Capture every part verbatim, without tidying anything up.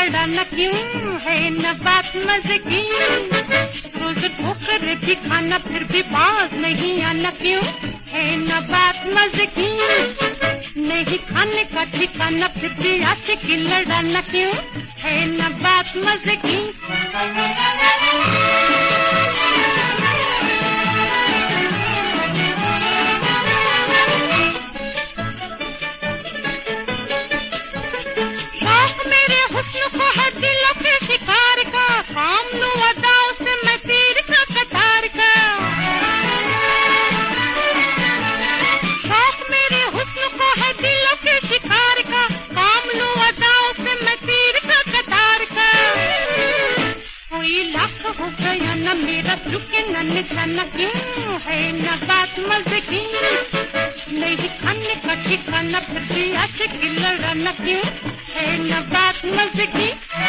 लड़ाना क्यों है न बात मजे की। रोज ठोकर भी खाना फिर भी पास नहीं आना क्यों है न बात मजे की। नहीं खाने का ठिकाना फिर भी आशिकी लड़ाना क्यों है न बात मजे की। मेरा झुके न निशाना क्यों है न बात मजे की। नहीं खाने का ठिकाना फिर भी आशिकी लड़ाना क्यों है न बात मजे की।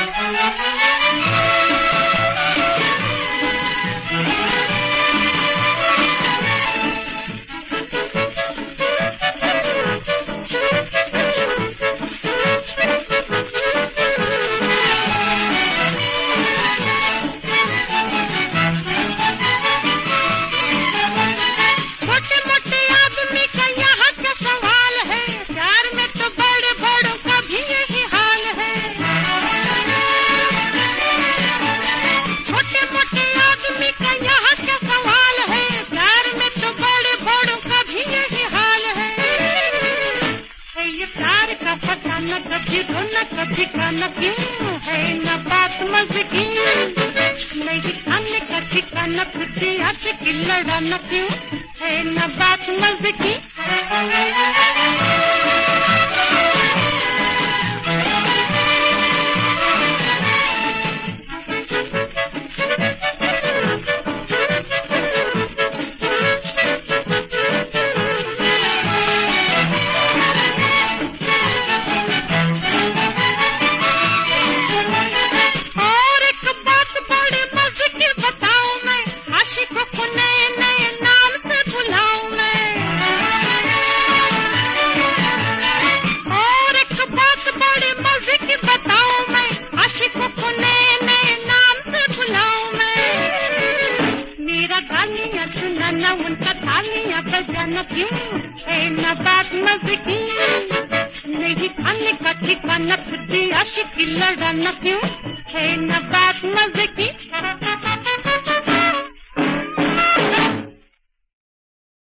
कभी रोना कभी गाना क्यों है न बात मजे की। नहीं खाने का ठिकाना फिर भी आशिकी लड़ाना क्यों है न बात मजे की। उनका थालियां बजाना क्यों है न बात मजे की। नहीं खाने का ठिकाना फिर भी आशिकी लड़ाना क्यों है न बात मजे